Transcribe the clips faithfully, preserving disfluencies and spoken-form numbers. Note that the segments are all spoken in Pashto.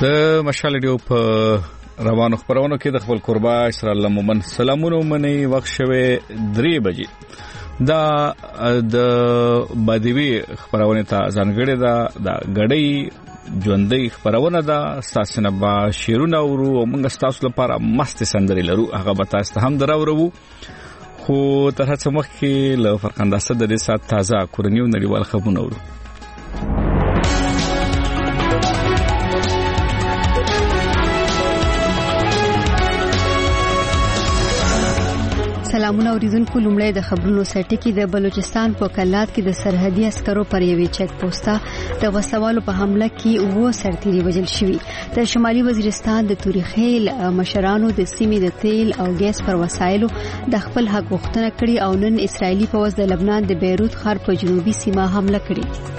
د مشال ډیو په روانو خبرونو کې د خپل قربا اسرائیل مومن سلامونه منی وخت شوه درې بجې دا د بدوی خبرونه ته ځانګړې ده د غړې ژوندۍ خبرونه ده ساسنه با شیرونه ورو موږ تاسو لپاره مست سندري لرو هغه به تاسو هم دراورو خو تر هڅه مخکې له فرقنداسته د دې سات تازه کورنیو نړیوال خبرونه ورو. سلامونه اوریدونکو، لومړی د خبرونو سرټی کې د بلوچستان په کلات کې د سرحدي عسکرو پر یوې چک پوسټه د وسوالو په حمله کې وو سرتیري وژل شوي. د شمالي وزیرستان د توریخیل مشرانو د سیمې د تیل او ګیس پر وسایلو د خپل حق غوښتنه کړې او نن اسرایلی پوځ د لبنان د بیروت ښار په جنوبي سیمه حمله کړې.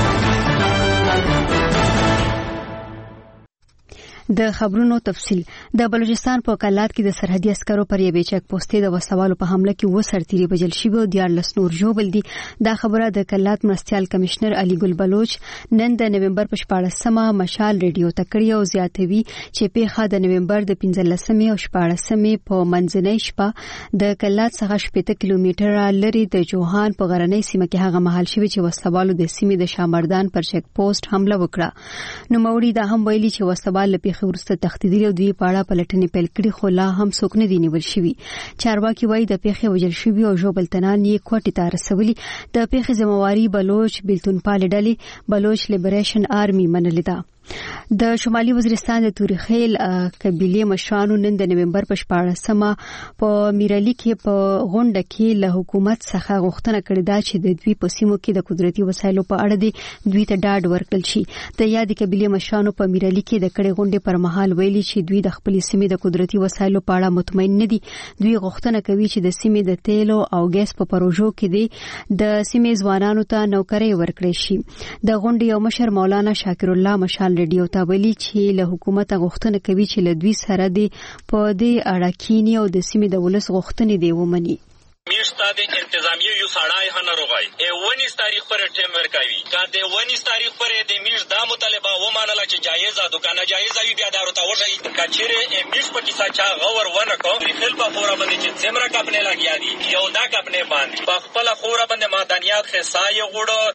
د خبرونو تفصیل. د بلوچستان په کلات کې د سرحدي عسکرو پر یوې چک پوسټې د وسوالو په حمله کې و سرتیري وژل شوي او دیارلس نور ژوبل دي. دا خبره د کلات مرستیال کمشنر علي ګل بلوچ نن د نومبر په شپاړسمه مشال ریډیو ته کړی او زیاتوي چې پیښه د نومبر د پنځلسمې او شپاړسمې په منځنۍ شپه د کلات څخه شپږ کیلومتره لري د جوهان په غرنۍ سیمه کې هغه محل شوی چې وسوالو د سیمې د شامردان پر چک پوسټ حمله وکړه. نو موري دا هم ویلي چې وسوال خبرسته تخدیدي او دوی پاړه پلټنې پیل کړي خو لا هم څوک نه دی نیول شوی. چارواکي وایي د پیښې وژل شوی او ژوبل تنان یې کوټې ته رسولي. د پیښې ذمہواری بلوچ بیلتون پال ډلې بلوچ لیبریشن آرمي منلې ده. د شمالي وزیرستان د توریخیل قبيله مشرانو نن د نومبر په شپاړسمه په میرالي کې په غونډه کې له حکومت څخه غوښتنه کړې ده چې د دوی په سیمو کې د قدرتي وسایلو په اړه د دوی ته ډاډ ورکړل شي. د یادې قبيله مشرانو په میرالي کې د کړې غونډې پر مهال ویلي چې دوی د خپل سیمې د قدرتي وسایلو په اړه مطمئن نه دي. دوی غوښتنه کوي چې د سیمې د تیلو او ګیس په پروژو کې د سیمې ځوانانو ته نوکري ورکړي شي. د غونډې یو مشر مولانا شاکر الله مشال ریډیو ته ویلي چې له حکومت غوښتنه کوي چې له دوی سره د په دې اړه کینی او د سیمې د ولس غوښتنې دی ومني. میشته د انتظامیه یو سړای هنه روغای ای ونیس تاریخ پر ټیم ورکوي کا د ونیس تاریخ پر د میش د مطالبه و مانله چې جایزه دکانه جایزه وی بیا دارو تا وځي کچره ای میش په کیسه چا غور ونه کو خپل په خورا باندې چې سمرا کپنه لګیا دي یو دا کپنه باندې په خپل خورا باندې مادانیات خصای غوړو.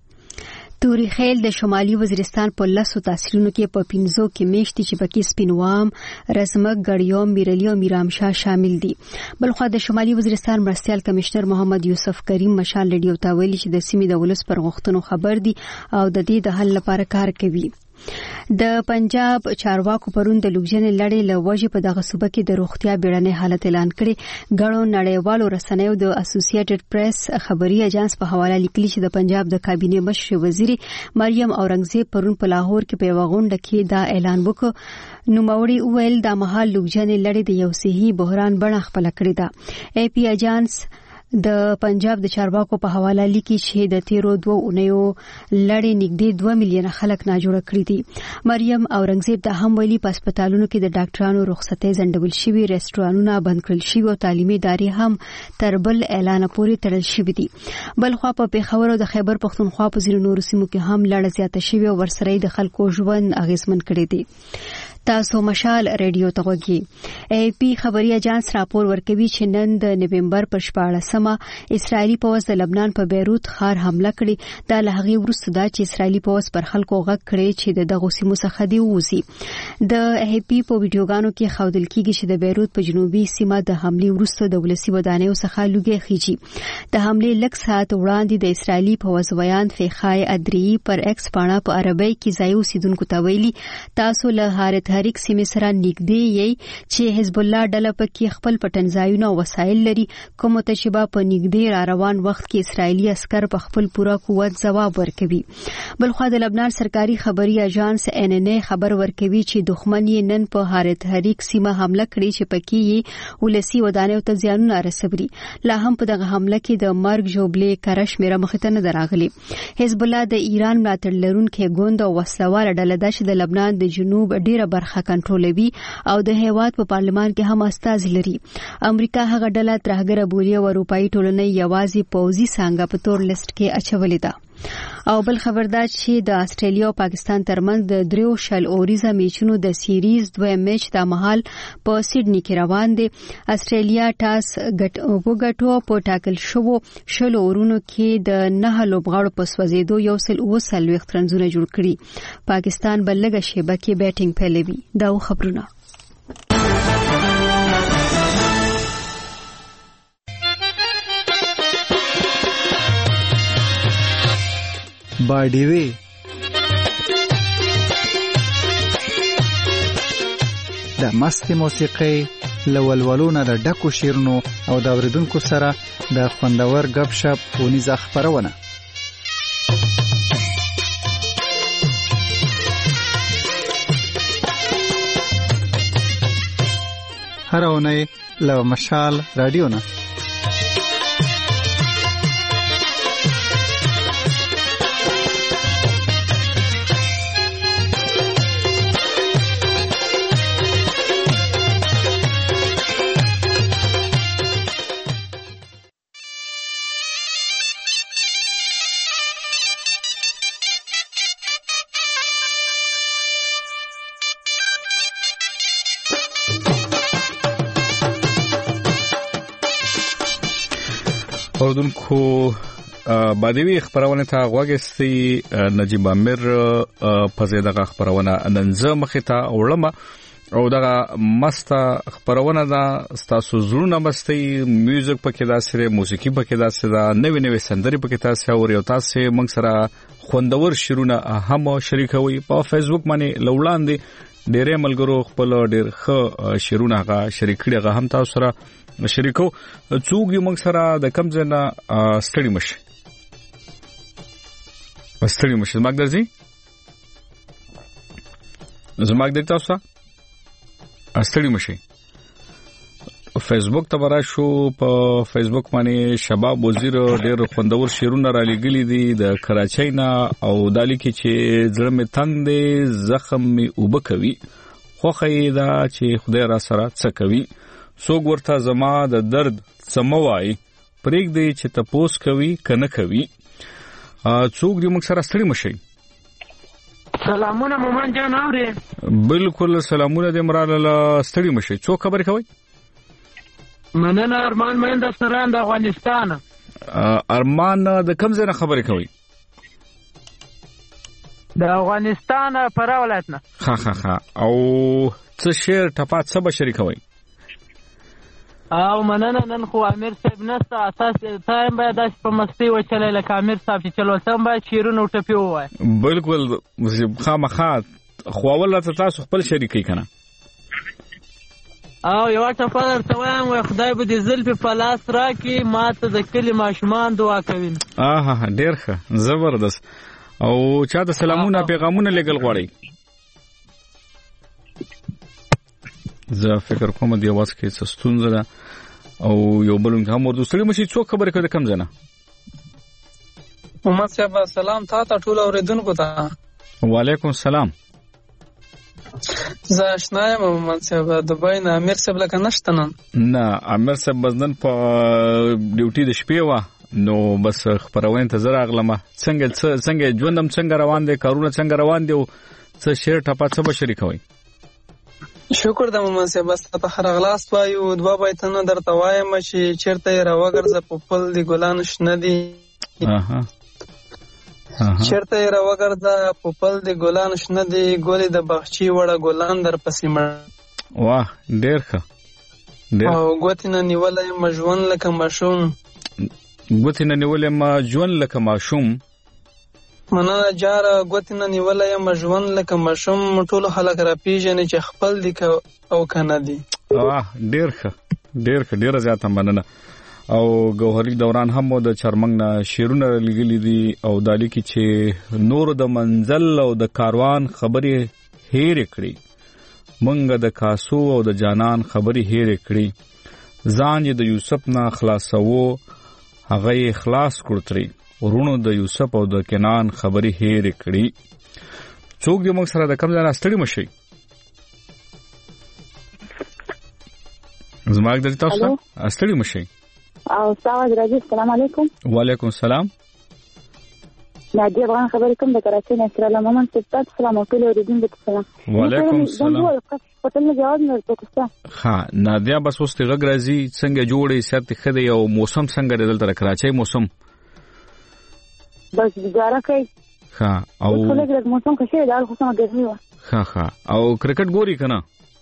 توریخیل د شمالي وزیرستان په لسو تحصیلونو کې په پینځو کې میشتي چې پکې سپینوام، رزمک، ګړیوم، میرلی او میرامشاه شامل دي. بلخو د شمالي وزیرستان مرستیال کمشنر محمد یوسف کریم مشال ریډیو ته ویلي چې د سیمې د ولس پر غوښتنو خبر دي او د دې د حل لپاره کار کوي. د پنجاب چارواکو پرون د لوګژنې لړۍ له وجې په دغه صوبه کې د روغتیا بیړنۍ حالت اعلان کړي. ګڼو نړیوالو رسنیو د اسوسییټډ پریس خبري اژانس په حواله لیکلي چې د پنجاب د کابینې مشر وزیر مریم اورنګزیب پرون په لاهور کې په یو غونډه کې دا اعلان وکړ. نوموړي وویل دا مهال لوګژنې لړۍ د یو صحي بحران بڼه خپله کړې ده. ای پی اژانس د پنجاب د چارواکو په حواله لیکي چې د تیرو دوه اونیو لړۍ نږدې دوه میلیونه خلک ناجوړه کړي دي. مریم اورنګزیب دا هم ویلي په هسپتالونو کې د ډاکټرانو رخصتۍ ځنډول شوي، ریسټورانونه بند کړل شوي او تعلیمي ادارې هم تر بل اعلان پورې تړل شوي دي. بلخوا په پیښور او د خیبر پښتونخوا په ځینو نورو سیمو کې هم لړۍ زیاته شوې او ورسره د خلکو ژوند اغیزمن کړی دی. تاسو مشال ریډیو ته وګورئ. ای پی خبري اژانس راپور ورکوي چې نن د نومبر پر شپاړسمه اسرایلی پوځ د لبنان په بیروت ښار حمله کړې. دا له هغې وروسته ده چې اسرایلی پوځ پر خلکو غږ کړی چې د دغو سیمو څخه دې ووځي. د ای پی په ویډیوګانو کې ښودل کېږي چې د بیروت په جنوبي سیمه د حملې وروسته د ولسي ودانیو څخه لوګي خېږي. د حملې لږ ساعت وړاندې د اسرایلی پوځ ویان فیخای ادری پر ایکس پاڼه په عربی کې ځای اوسیدونکو ته ویلي تاسو له حارت حریق سیمه سره نږدې یې چې حزب الله ډله پکې خپل پټنځایونه وسایل لري. کوم ته چې په نږدې را روان وخت کې اسرایلی عسكر په خپل پورا قوت ځواب ورکوي. بلخو د لبنان سرکاري خبري اژانس ان ان ای خبر ورکوي چې دښمن یې نن په حارت حریق سیمه حمله کړې چې پکې یې ولسی ودانیو ته زیانونه رسوي. لا هم په دغه حمله کې د مرګ جوړبلې کرش میرا مخته نه دراغلي. حزب الله د ایران ملاتړ لرونکي ګوند او وسلوال ډله ده چې د لبنان د جنوب ډیره برخه کنټرولوي او د هیواد په پارلمان کې هم استازي لري. امریکا هغه ډله ترهګره بولي او اروپאי ټولنې یوازې پوځي څنګه په تور لیست کې اچولې ده. او بل خبردار چې د استرالیا او پاکستان ترمنځ د دریو شل اوریزه میچونو د سیریز دویم میچ د مهال په سیډنی کې روان دي. استرالیا ټاس وګټو په ټاکل شوو شل اورونو کې د نه لوبغاړو په سوځېدو یو سل اوه څلوېښت رنزونه جوړ کړي. پاکستان بل لږه شیبه کې بیټینګ پیلوي. دا خبرونه باډیوي د مستي موسیقي لولولونه د ډکو شیرونو او د اوریدونکو سره د خوندور غب شپ ونیزه خبرونه. هر اونۍ له مشال رادیو نه اوردونکو بادوی خبرونه ته غوږستي. نجیب امیر په زیاده خبرونه نن زه مخه ته وړم او دغه مسته خبرونه دا ستاسو زړونه مستي میوزیک پکې دا سره موسیقي پکې دا سره نوې نوې سندري پکې تاسو او یو تاسو موږ سره خوندور شیرونه هم شریکوي په فیسبوک باندې لولاندې ډېرې ملګرو خپل ډېر ښه شیرونه غا شریک کړي غا هم تاسو سره شریکو. څوک یو موږ سره د کم ځای نه ستړي مشي ستړي مشي زماګ درځي زماګ درته تاسو ستړي مشي. فیسبوک ته ورشو. په فیسبوک باندې شباب وزیر ډېر خوندور شیرونه را لګلي دي د کراچۍ نه او دالي کې چې زړه مې تنگ دی زخم مې اوبه کوي خوخه دا چې خدای را سره څه کوي څوک ورته زما د درد سموای پرېګ دی چې تپوس کوي کنه کوي. څوک دې موږ سره ستړي مشي. سلامونه مومن جان اوري. بالکل سلامونه دې مراله ستړي مشي. څوک خبرې کوي؟ مننه ارمان مند سران د افغانستان. ارمان د کوم ځای نه خبرې کوي؟ د افغانستان فراه ولایت نه. ها ها ها او څه شعر ټپات څه بشری کوي؟ او مننه نن خو امیر صاحب نسته اساس تایم باید داس په مستی و چلای لکه امیر صاحب چې چلو سم باید شیرونه او ټپی وای. بالکل خامخا خو اول تاسو خپل شریکي کنه. او یو ټپه درته وایم وای خدای به دې زلفې په لاس راکړي ماته د کلي ماشومان دعا کوي. آها ډېر ښه زبردست. او چا د سلامونه پیغامونه لګل غواړي؟ زه فکر کوم دی आवाज کې څه ستونزه ده او یو بل هم ورته ستړي مشي. څوک خبرې کوي کم ځنه؟ محمد صاحب سلام تا ته ټول اوریدونکو ته. وعلیکم السلام. زه آشنا یم محمد صاحب دبی نه. امیر صاحب لکه نشته نن؟ نه امیر صاحب بزنن په ډیوټي د شپې و نو بس خبرونه ته زره اغلمه. څنګه څنګه ژوندم څنګه روان دي کارونه څنګه روان دي او څه شیر ټپه څه بشری کوي؟ شکر د محمد صاحب بس ته خرغلاس وایو دوا بایتنه درته وایم چې چیرته را وګرځه په پل دی ګلان شنه دي. اها چیرته را وګرځه په پل دی ګلان شنه دي ګولې د بخچی وړه ګلان در پسې مړ. واه ډېر ښه. او ګوتینه نیولې مجون لکه ماشوم. ګوتینه نیولې مجون لکه ماشوم. مننه جاره ګوتینه نیولې مجون لکه ماشوم ټول خلک را پیژنې چې خپل دي او کنه دي. واه ډېر ښه ډېر ښه ډېر زیاته مننه. او ګوهري دوران هم د چرمنګ نه شیرونه لګلې دي او دالي کې چې نور د منزل او د کاروان خبرې هېر کړي منګه د کاسو او د جانان خبرې هېر کړي ځان د یوسف نه خلاصو هغه خلاص کړتري ورونو د یوسف او د کنان خبرې هېر کړي. څوک دې موږ سره د کم ځای ستړي مشي؟ زماګ د تاسو ستړي مشي. او استاد راځي. السلام علیکم. وعلیکم السلام. نادي افغان خبرې کوم د کراچۍ نه سره لمن ستاسو سلام ټول اوریدونکو ته سلام. وعلیکم السلام. په تل جواب نه ورکوم. ها نادیا بس اوس ته غراځي څنګه جوړې سات خدای او موسم څنګه دلته کراچۍ موسم بس ګزاره کوي. ها او ټول د موسم کې دا خو سم ګرمي و. ها ها او کرکټ ګوري کنه؟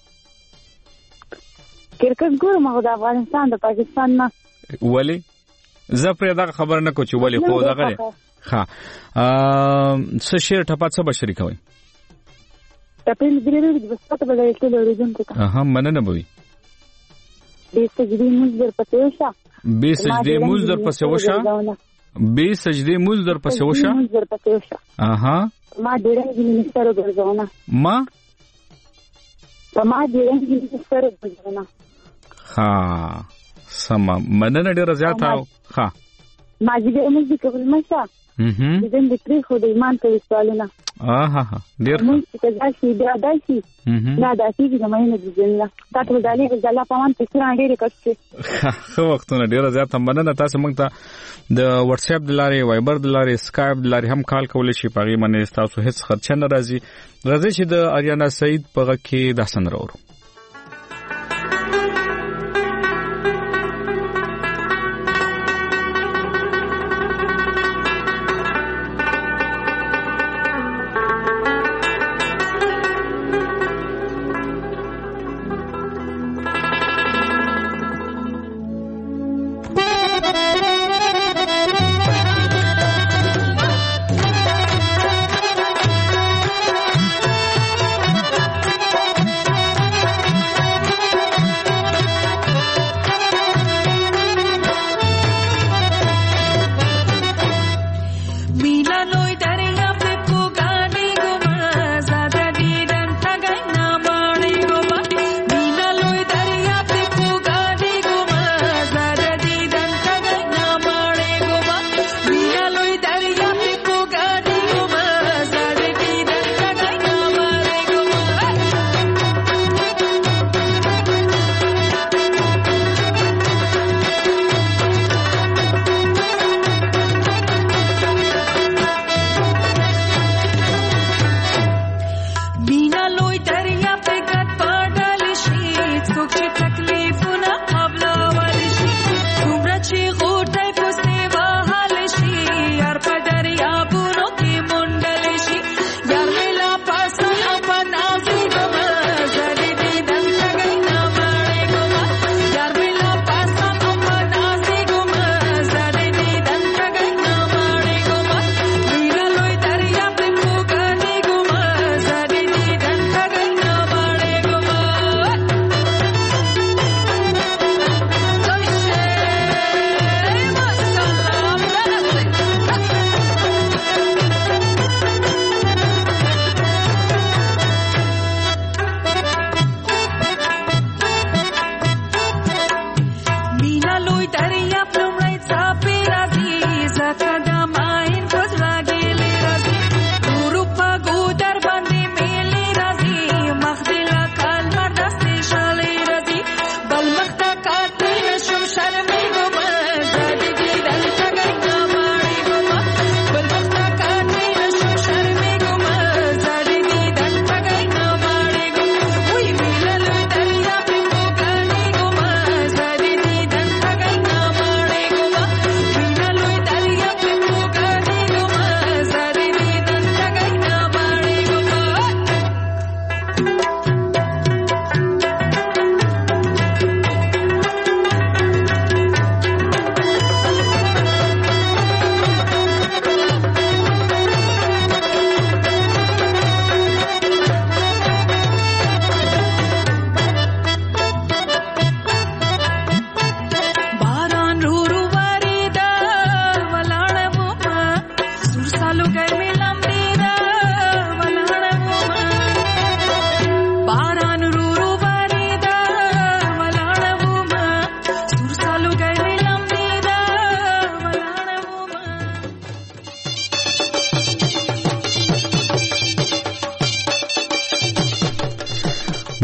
کرکټ ګورم او د افغانستان د پاکستان نه. ولی زه پرې دا خبر نه کوم چې ولی خو دا غره. ها ا څه شیر ټپات څه بشری کوي؟ تپین درې د بسته په دې ټول اوریدونکو ته. اها مننه بوي. به سجدي موږ در پته وشه. به سجدي موږ در پته وشه. به سجدي موږ در پته وشه. موږ در پته وشه. اها ما ډېر منستر ګرځونه. ما ما ډېر منستر ګرځونه. ها سم مننه ډېر زیاته. ها ما دې موږ د قبول مشه. اها دې د پری خو د ایمان کوي سوالونه. اها ها ډېر موږ چې دا شي دا داسي نه داسي چې مې نه ځنه دا ټول دالي د الله په مان ته څنګه ډېر کړی. خو وختونه ډېر زیاته مننه. تاسو موږ ته د واتس اپ د لارې وایبر د لارې سکایپ د لارې هم کال کولای شي. پغې باندې تاسو هیڅ خرچ نه راځي. راځي چې د اریانا سعید په کې داسن راوړو.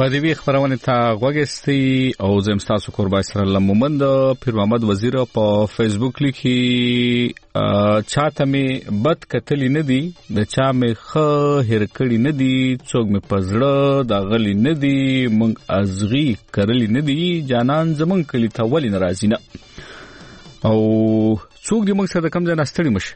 بادوی خبرونه ته غوګستی او زم تاسو قربای سره لمومند پیر محمد وزیر په فیسبوک لیکي چاته می بد کتلی ندی د چا می خه هر کړی ندی څوک می پزړه د غلی ندی مونږ ازغي کرلی ندی جانان زمون کلی ته ولی ناراضی نه او څوک دې موږ سره کم ځای نستړي مشه.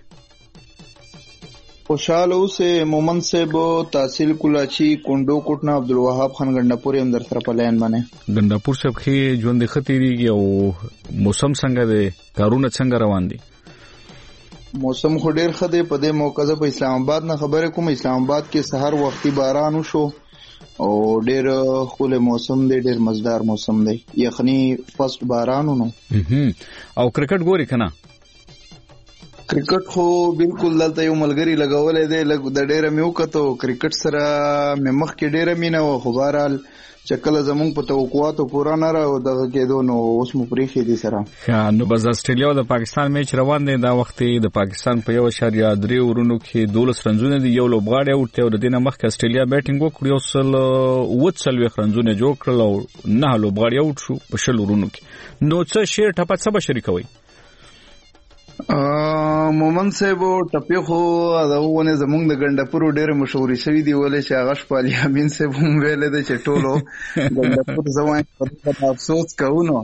خوشاله اوسه مومن صاحب تحصیل کولاچی کندو کوټنا عبدالوهاب خان ګندپور هم در سره په لاین باندې. ګندپور صاحب کې ژوند ختیریږي او موسم څنګه دی کارونه څنګه روان دي؟ موسم خو ډیر ښه دی. په دې موقع په اسلام آباد نه خبره کوم. اسلام آباد کې سحر وختي باران وشو او ډیر خوله موسم دی, ډیر مزدار موسم دی, یخنی فست بارانونو. او کرکټ ګوري کنه؟ کرکټ خو بالکل دلته یو ملګری لګولې دی لګ د ډیره میو کته کرکټ سره مې مخ کې ډیره مینه و خو بهرحال چکل زمون په توقعاتو پورا نه راو دغه کېدو نو اوس مو پریخي دي سره. ها نو بس استرالیا او د پاکستان میچ روان دی دا وخت د پاکستان په یو اشاریه درې ورونو کې دولس رنزونه دي, یو لوبغاړی اوټه او د دینه مخ کې استرالیا بیټینګ وکړ یو سل وڅل وخ رنزونه جوړ کړل او نه لوبغاړی اوټ شو په شل ورونو کې. نو څه شیر ټپه څه به شریکوي؟ مومن صاحب ټپی خو دا ونه زمونږ د ګندپور ډېر مشهوري شوی دی ولې چې هغه شپالي امین صاحب هم ویل دی چې ټولو ګندپور زوان په افسوس کوونو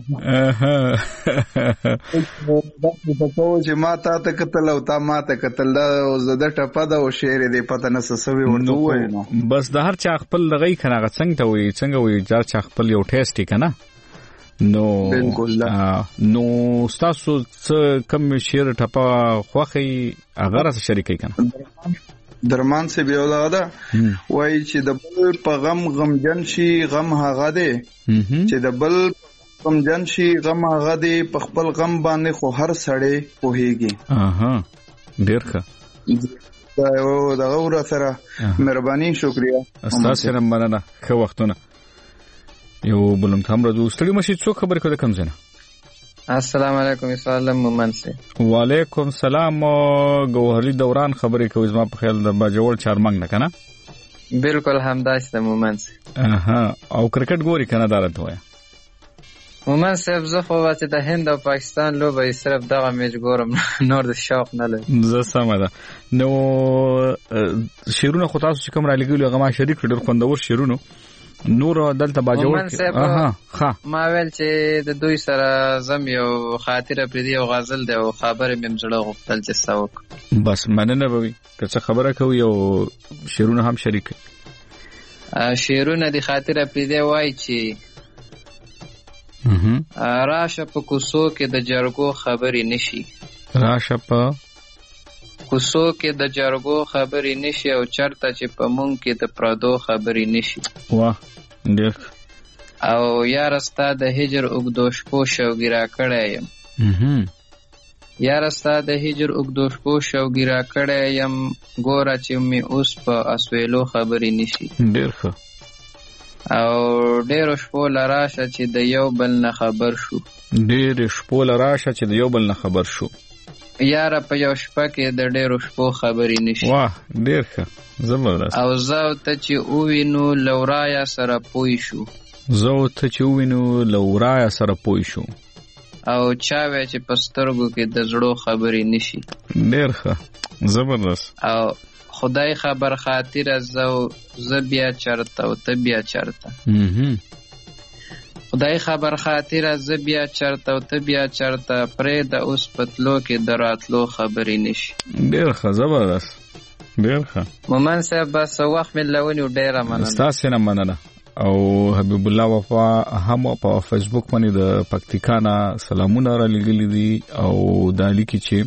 دا چې ما تا ته کتل او تا ما ته کتل دا زده ټپه دا او شعر دی پته نه سوي ورته وایي. بس د هر چا خپل لغی کنه څنګه ته وایي څنګه وایي چې چا خپل یو ټیسټ کنه نو نو تاسو څه کم شیر ټپا خوخي هغه سره شریکي کنه؟ درمان سے بیولا ده وای چې د بل په غم غم جن شي غم هغه ده چې د بل غم جن شي غم هغه ده په خپل غم باندې خو هر سړی پوهیږي. اها ډیر ښه دا یو د غوړ سره مهرباني شکریا استاد سره مننه ښه وختونه. یو بلم تام راځو ستړي مشي څو خبر کو د کم زنه. السلام علیکم سلام مومن سي. وعلیکم سلام گوهری دوران خبرې کوي زما په خیال د باجوړ چارمنګ نه کنه؟ بالکل همداسته مومن سي. اها او کرکټ ګوري کنه دارته وای مومن صاحب زه خو واته د هند او پاکستان لوبه صرف دغه میچ ګورم نور د شوق نه لرم. زه سم ده. نو شیرونه خو تاسو چې کوم را لګیلو هغه ما شریک ډېر خوندور شیرونه نور دلته باجوړ. اها ښه ما ویل چې د دوی سره زم یو خاطره پرې دی او غزل دی او خبره مې مزړه غوښتل چې سوک بس مننه به که څه خبره کوي او شیرونه هم شریک. شیرونه دی خاطره پرې دی وای چې راشه په کوڅو کې د جرګو خبرې نشي, راشه په کوڅو کې د جرګو خبرې نشي او چرته چې په مونږ کې د پردو خبرې نشي. واه ډېر. او یاره ستا د هجر اوږدو شپو شوګي را کړی یم یاره ستا د هجر اوږدو شپو شوګي را کړی یم ګوره چې مې اوس په اسویلو خبرې نشي. ډېر ښه. او ډېرو شپو لراشه چې د یو بل نه خبر شو ډېرې شپو لراشه چې د یو بل نه خبر شو یاره په یو شپه کې د ډېرو شپو خبرې نشي. واه ډېر ښه زبردست. او زه ته چې ووینو لورایا سره پوی شو زه ته چې ووینو لورایا سره پوی شو او چا وی چې په سترګو کې د زړو خبرې نشي. ډېر ښه زبردست. او خدای خبر خاطر زو ز بیا چرته او ته بیا چرته خدای خبر خاطر ز بیا چرته او ته بیا چرته پرې د اوس پتلو کې دراتلو خبرې نشي. ډېر ښه زبردست ډېر ښه. مومن صاحب بس وخت مې لونی ډېره مننه. ستاسو نه مننه. او حبیب الله وفا هم په فیسبوک باندې د پکتیکانا سلامونه را لګلې دي او د لیکي چې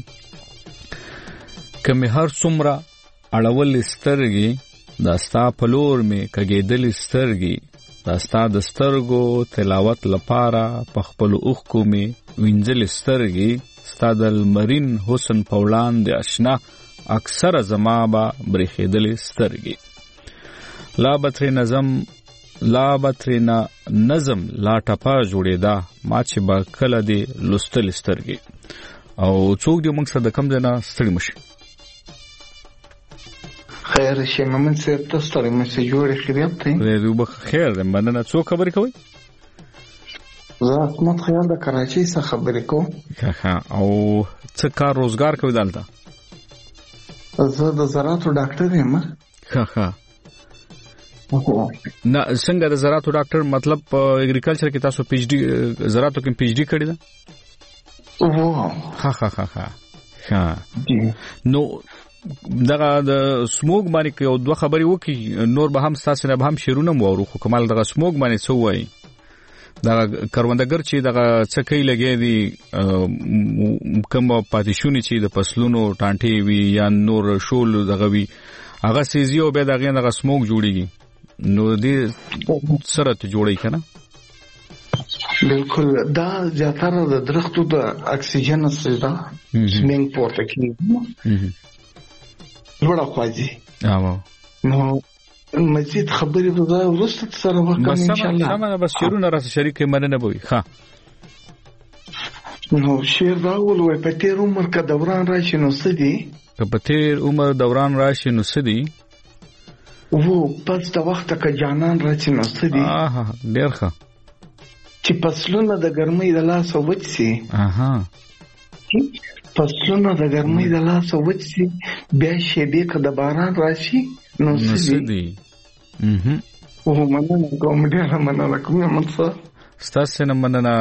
کمه هر څومره اړول سترګي داستا پلور می کګیدل سترګي داستا د سترګو تلاوت لپاره په خپل اوخ می وینځل سترګي ستادل مرین حسن پولان د آشنا اکثر زما با برخیدل سترګي لا بتر نظم لا بترینا نظم لا ټپا جوړېدا ما چې با کله دی لستل سترګي او څوک دې موږ سره د کم ځای نه ستړي مشي. خیر شي مومن صاحب تاسو ته مې جوړې خیریت دی دې وب خیر دې مننه څو خبرې کوي زه اسمت خیال د کراچۍ څخه خبرې کوم ښه او څه کار روزګار کوي دلته زه د زراعتو ډاکټر یم ښه ښه نه څنګه د زراعتو ډاکټر مطلب اګریکلچر کې تاسو پی ایچ ډي زراعتو کې پی ایچ ډي کړی ده واه ها ها ها ها ها نو دغه د سموګ باندې یو دوه خبرې وکي نور به هم تاسو نه به هم شیرونه مورو خو کمال دغه سموګ باندې څه وایي دا کروندګر چې دغه څکې لګي دي کوم پاتیشونی چې د فصلونو ټانټي وي یا نور شول دغه وي هغه سيزي او به دغه دغه سموګ جوړيږي نو دې سره ته جوړي کنه بالکل دا زیاتره د درختو د اکسیجن سره سمنګ پورته کیږي ورا خوځي اوه نو مزید خبرې وځه ورسته سره وکړم ان شاء الله سمه بس شیرونه راس شریک مننه بوي ها نو شیر دا ولوي په تیر عمر کا دوران راشي نو سدي په تیر عمر دوران راشي نو سدي وو پس د وخت کا جانان راشي نو سدي اه ډیر ښه چې فصلونه د ګرمۍ د لاس وچسي اها فصلونه د ګرمۍ د لاس وچسي بیا شي به کا د باران راشي نو سدي mhm او مننه کوم ډیر مننه کوم منصور ستاسو نه مننه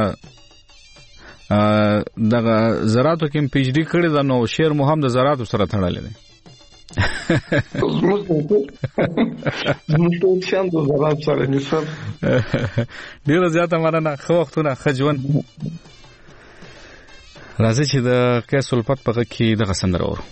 دغه زراعتو کې پی ایچ ډي کړی دا نو شیر محمد زراعتو سره تړلې ده زموږ ټول شان د زراعت سره نسب ډیر زیاته مننه خو وختونه خجون راځي چې د کیس الفت په کې دغه سندره ورو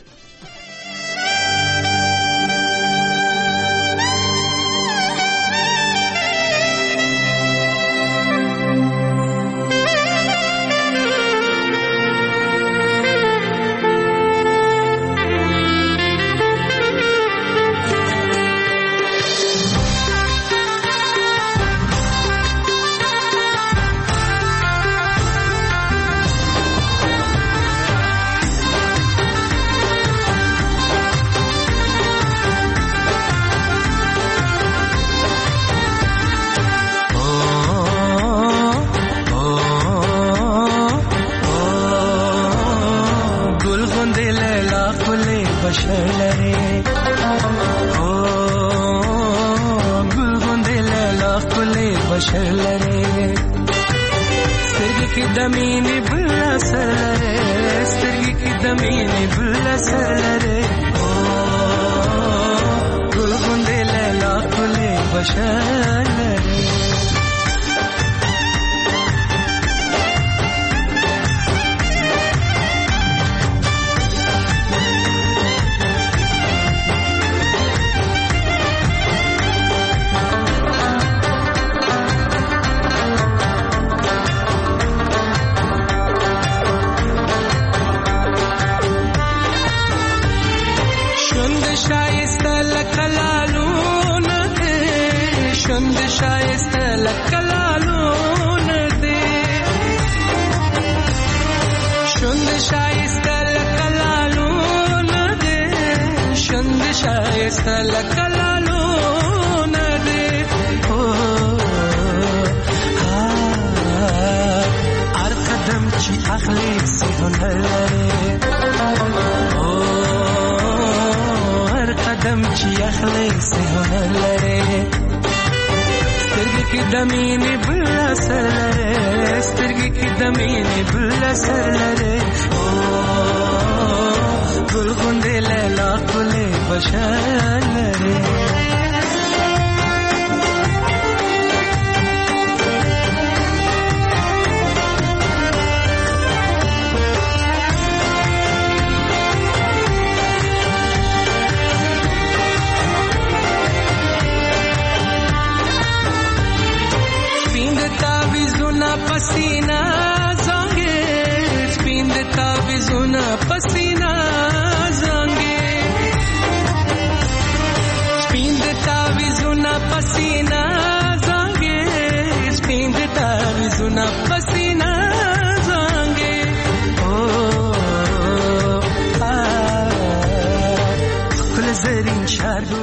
زرین شهر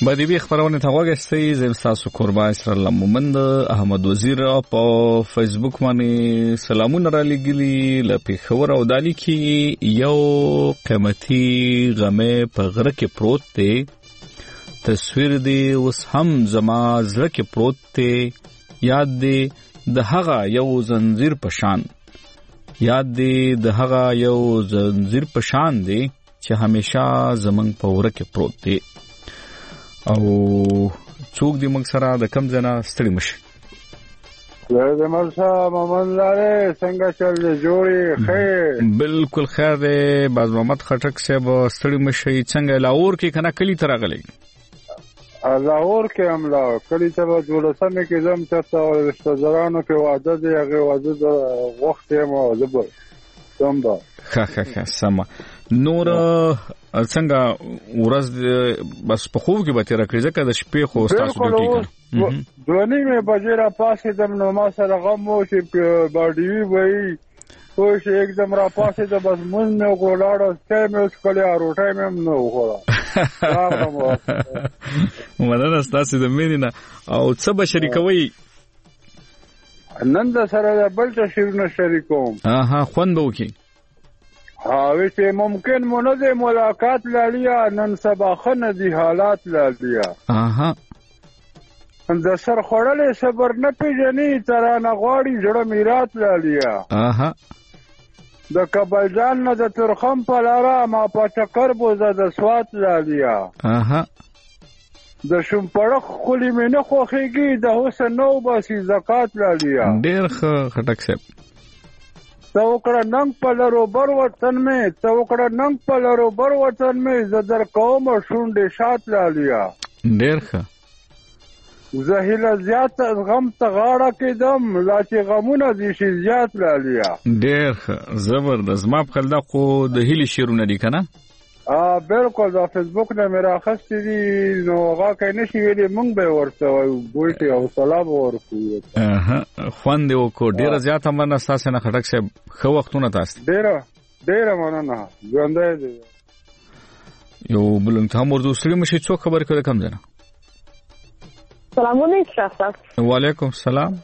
بادي خبرونه ته وګورئ زم تاسو قربان اسرائیل مومند احمد وزیر په فیسبوک باندې سلامونه را لګلی لپاره خبر او دالی کی یو قیمتي غمه په غره کې پروت دی تصویر دی اوس هم زما زړه کې پروت دی یاد دی د هغه یو زنجیر په شان یاد دی د هغه یو زنجیر په شان دی چې همیشه زمنګ په وره کې پروت دی او څوک دی موږ سره د کم ځنا ستړي مشي زه مرشا محمد لاره څنګه چل جوړي خیر بالکل خیر دی باز محمد خټک صاحب ستړي مشي څنګه لاور کې کنه کلی تر غلې لاور کې هم لا کلی ته جوړ سمې کې زم چرته رشتہدارانو کې واده دی هغه واده د وخت یې مو زبر سم دا ها ها ها سم نور څنګه ورځ بس په خوب کې به تیر کړی ځکه د شپې خو تاسو ډیوټي کوي دونی مې بجې را پاسې دم نو ما سره غم وو چې باډي وي خو چې एकदम را پاسې د بس مون مې وګولاړ چې مې اوس کله روټای مې نو وخوړه مدن تاسو د مینه او څه به شریکوي نن د سره بل څه شیرونه شریکوم ها ها خوند وکي هاوی چې ممکن مونږ د ملاقات لالیا نن سبا خنه دي حالات لالیا اها د سر خړلې صبر نه پیژنې ترانه غواړي جوړه میرات لالیا اها د کابل جان نه د ترخم په لاره ما په چکر بوزه د سوات لالیا اها د شوم پړق خولي مې نه خوخيږي د حسن نو باسي زکات لالیا ډېر خټک سپ توکړه ننګ په لرو بر وطن مې توکړه ننګ په لرو بر وطن مې زدر قوم شونډې شات لالیا ډېر ښه زهیله زیات غم ته غاړه کېدم لا چې غمونه دي شي زیات لالیا ډېر ښه زبردست ما په خلدا خو د هیلي شیرونه دي کنه ا بالکل دا فیسبوک نه میرا خسته دي نو هغه کې نشي ویلي مونږ به ورته وایو او سلام ورکوي اها خوند یو کو ډیره زیاته مننه تاسو نه خټک صاحب خو وختونه تاسو ډیره ډیره مننه ژوندې دي یو بلنګ ته مرده سړي مشي څو خبر کړه کم ځنه سلام علیکم وعلیکم السلام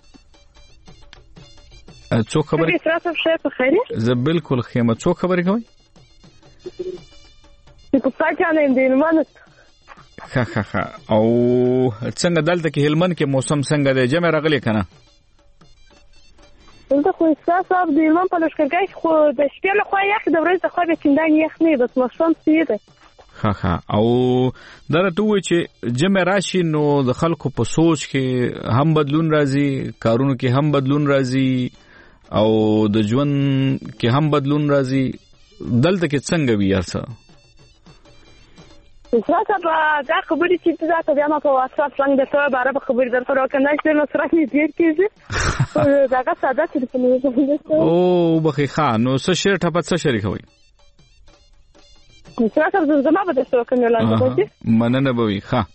څو خبر تاسو ښه خیر زه بالکل خیمه څو خبر کوي په څاګانې د هلمند ها ها ها او څنګه دلته کې هلمند کې موسم څنګه دی جمع راغلی کنه دلته خو تاسو د هلمند په لښکرګاه خو د شپې له خوا یخ د ورځې خو به کیندان یخ نه بس موسم سیده ها ها او درته وای چې جمع راشي نو د خلکو په سوچ کې هم بدلون راځي کارونو کې هم بدلون راځي او د ژوند کې هم بدلون راځي دلته کې څنګه وی یارسه تاسو به دا خبرې چې تاسو بیا ما په واتساپ څنګه ته بار په خبرې درته راکنه چې نو سره نه دی کېږي دا ساده تلیفون او بخي خان نو څه شی ټپه څه شریکوي تاسو زما به تاسو کنه لاندې مننه به وي ښه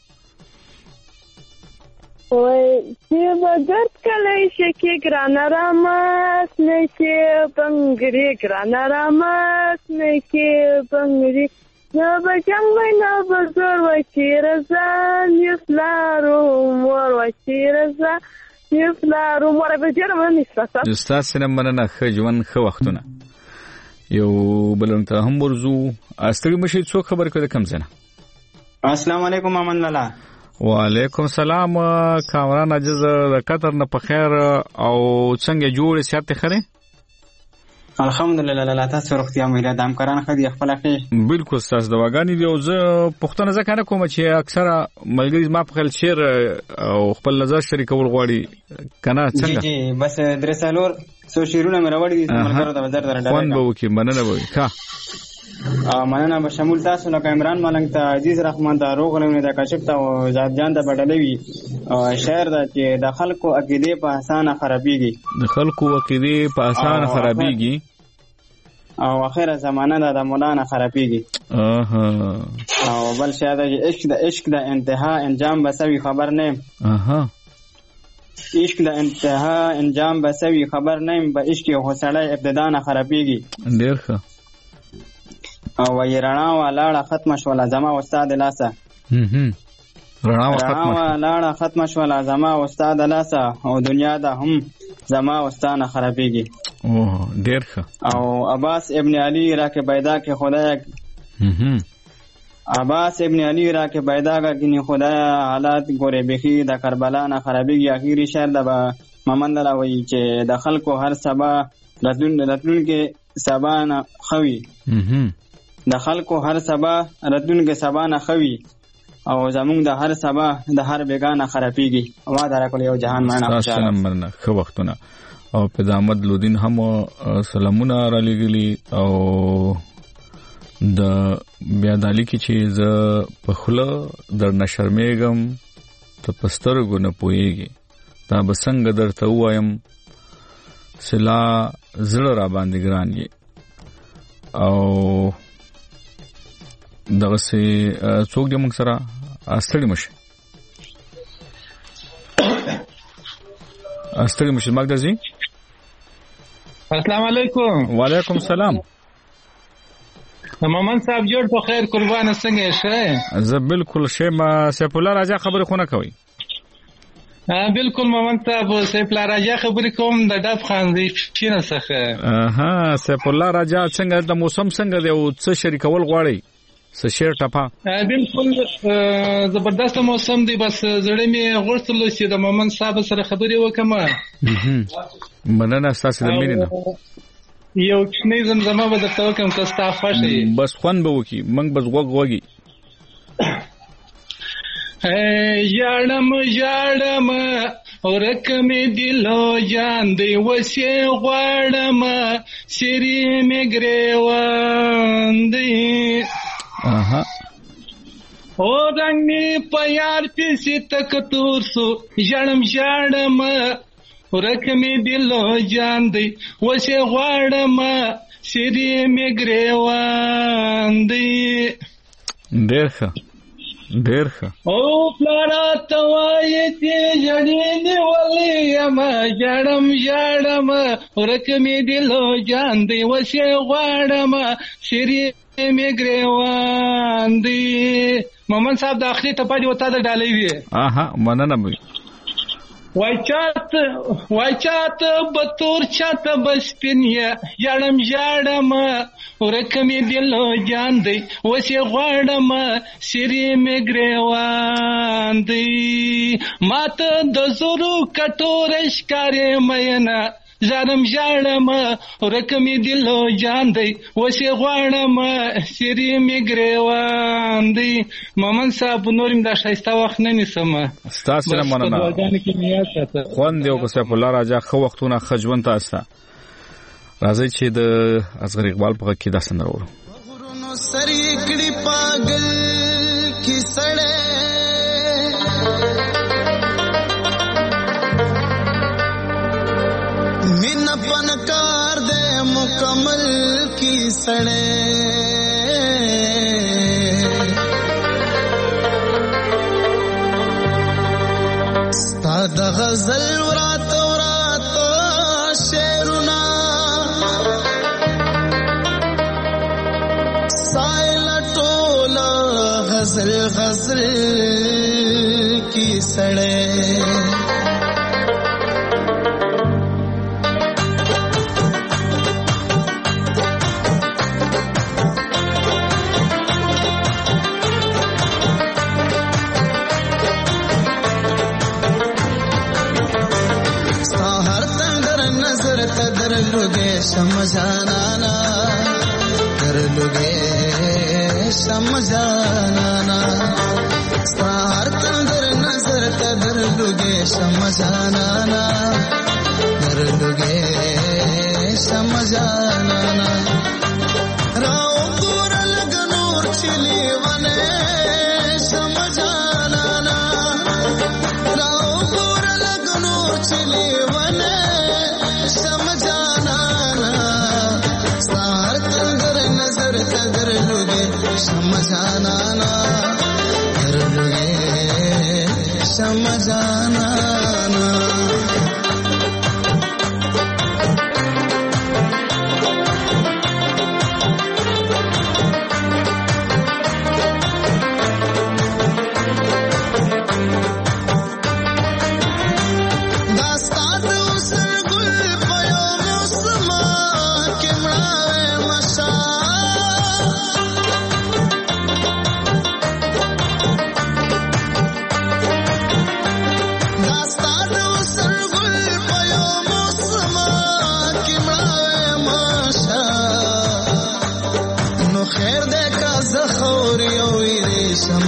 وای چې بدر کله شي ګران رامات نه چې بنګري ګران رامات نه چې بنګري نه بچنګ نه بزر و چې رضا یفلارو مور و چې رضا یفلارو مور به جره من نشته استاد سینم مننه خجوان خو وختونه یو بلنګ ته هم ورزو استری مشي څو خبر کړه کم زنه السلام علیکم محمد لالا وعلیکم السلام کامران عجز د قطر نه په خیر او څنګه جوړ سیاته خره الحمدلله لالا تاسو روغتیا مې را دام کران خدي خپل کې بالکل تاسو دواګانی دی او زه پښتنه ځکه نه کوم چې اکثره ملګری ما په خپل شعر او خپل نظر شریکول غواړي کنه څنګه جی جی بس درې سالور سو شیرونه مې راوړي دي ملګرو ته وزر درته وان به وکي مننه به ښه مننه به شمول تاسو لکه عمران ملنګ ته عزیز رحمان ته روغلونه د کاشف ته او زاد جان ته بدلوي او شعر دا چې د خلکو عقیده په اسانه خرابيږي د خلکو عقیده په اسانه خرابيږي او اخره زمانہ دا د مولانا خرابيږي اها او بل شاید عشق د عشق د انتها انجام بسوي خبر نه اها عشق د انتها انجام بسوي خبر نه به عشق او حسړی ابتدا نه خرابيږي ډیر ښه او ویرانا ولاړه ختم شوله زما استاد لاسه رڼا ختمه لاړه ختمه شوله زما استاد لاسه او دنیا دا هم زما استانه خرابېږي. اوه ډېر ښه. او عباس ابن علي راکې پیدا کې خدای عباس ابن علي راکې پیدا کې خدای حالات ګورې بخي د کربلا نه خرابېږي. اخیری شعر د محمد الله وایي چې د خلکو هر سبا راتلونکي سبا نه خوي د خلکو هر سبا راتلونکي سبا نه خوي او زمونږ د هر سبا د هر بیگانه خرابېږي. ما دا کول یو جهان معنا خوشاله مرنه خو وختونه او په احمد لودین هم سلامونه را لګلی او د بیا دالی کی چې ز په خله در نشرمېګم ته پسترګو نه پويږي دا بسنګ درته وایم سلا زړه را باندې ګران یې او دغه سي څوک دې موږ سره استړي مشه استړي مشه مقدسي. السلام علیکم. وعلیکم السلام. محمد صاحب جوړ په خیر قربان څنګه شه؟ زه بالکل شمه سیف الله راجا خبره خونه کوي. بالکل محمد صاحب سیف الله راجا خبرې کوم د ډب خان دی چینه څخه. اها سیف الله راجا څنګه د موسم څنګه دی او څه شریکول غواړي څه شیر ټپا؟ بالکل زبردست موسم دی بس زړه می غوښتل چې د محمد صاحب سره خبرې وکم. مننه تاسو د مینې نه. یو کښنی زمزمه به درته وکم که ستا خوښه یې. بس خوند به وکړي موږ بس غوږ غوږي. ژاړم ژاړم ورک مې دلو جان دی وسې غواړم سری مې ګریوان دی اها او رنگ مې په یار پسې تک تور سو ژاړم ژاړم ورک مې دلو جان دی وسې غواړم سری مې ګریوان دی. ډېر ښه ډېر ښه. او پلارا ته وایې چې ژړې نیولې یم ژاړم ژاړم ورک مې دلو جان دی وسې غواړم سری مې ګریوان دی. محمد صاحب د اخري ته پاتې وتا د ډالۍ وي. اها مننه به وای چات وای چات بتور چات بسپینیا ژړم ژړم ورک مې دلو جان دی وسې غواړم سری مې ګریوان دی. ماته د زورو کټور ښکارې مینا ژړم ژړم ورک مې دلو جان دی وسې غواړم سری مې ګریوان دی. محمد صاحب نورم دا ښایسته وخت نه نیسم ستاسو سره مننه. خوند یو که سیف الله راجا خو وختونه خجون تاسو راځي چې د اصغر اقبال په کې داسې نه ورو. غرونو سری کړي پاگل کی سړې مینا پنکار دے مکمل کی سڑے ستاد غزل وراتو وراتو شعرنا سائل ټولا غزل غزل کی سڑے समझाना कर लोगे समझाना सार तंदर नजर कदर लोगे समझाना कर लोगे समझाना राव पूरल गनूर चिली वने समझाना राव पूरल गनूर चिली वने समझाना समझाना ना कर लोगे समझाना ना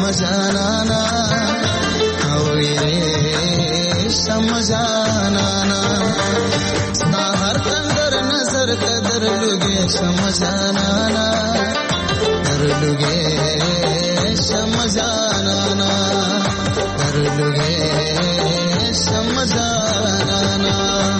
समझाना औरे समझाना ना हर कंदर नजर कदर लुगे समझाना कर लुगे समझाना कर लुगे समझाना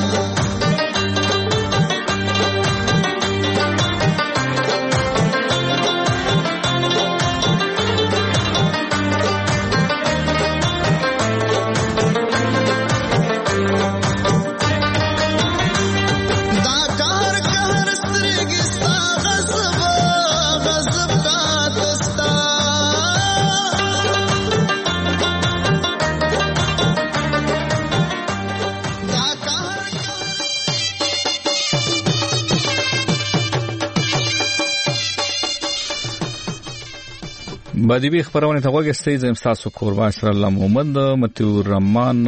بادیبی خبرونه ته وګستې زم تاسو قربان اسر الله محمد متیور رحمان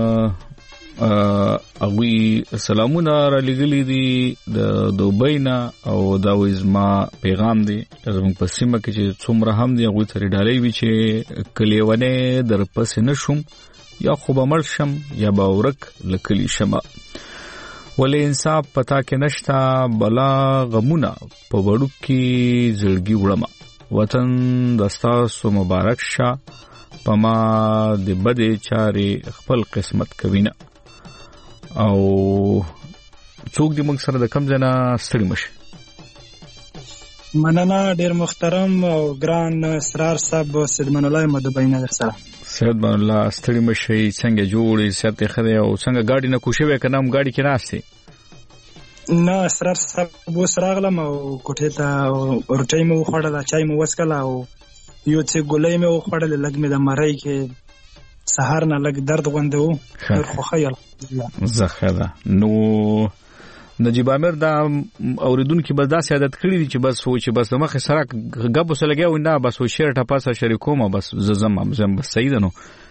اوی سلامونه را لګلې دي د دوبۍ نه او دا وزما پیغام دی زموږ په سیمه کې چې څومره هم دی غوي ترې ډالۍ وی چې کلیونه در پس نشم یا خو به مړ شم یا به ورک لکلی شمه ولې انصاف پتا کې نشتا بلا غمونه په وړو کې زړګي وړم وطن دستا سو مبارک شه پما د بده چاري خپل قسمت کوینه او څوک دې موږ سره د کم ځنا ستړي مشه مننه ډیر محترم او ګران اسرار صاحب سید من الله مدبینه در سره سید من الله ستړي مشه څنګه جوړې ساتي خره او څنګه گاډي نه کوشي وکنم گاډي کې راسته نه اسرار صاحب وس راغلم او کوټه ته ورټای مو خوړل چای مو وسکل او یو څه ګولې مو خوړل لګ مې د مړای کې سحر نه لګ درد غوندو خو خیال زخه نو نجیب امیر دا اوریدونکو بس دا سیادت کړی دي چې بس و چې بس دماغه سره غب وسه لګیاو نه بس و شیر ټپاسه شریکوم بس زم زم بس سید نو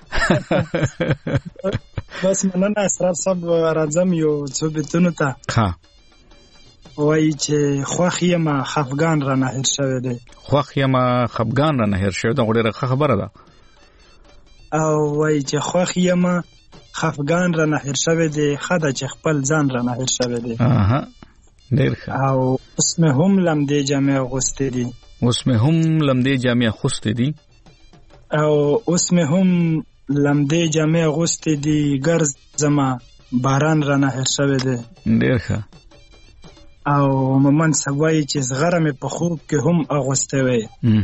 بس مننه اسرار صاحب راځم یو څه بتونو ته ها وای چې خوخه ما خفغان را نه هر شوه دی خوخه ما خفغان را نه هر شوه دا غوډه خبره ده او وای چې خوخه ما خفغان را نه هر شوه دی خدای چې خپل ځان را نه هر شوه دی اها ډیر ښه او اسمه هم لم دی جامع غوسته دی اسمه هم لم دی جامع خوسته دی او اسمه هم لم دی جامع غوسته دی ګرز زما باران را نه هر شوه دی ډیر ښه او مومن سوای چې زغره مې په خوب کې هم اغوسته وي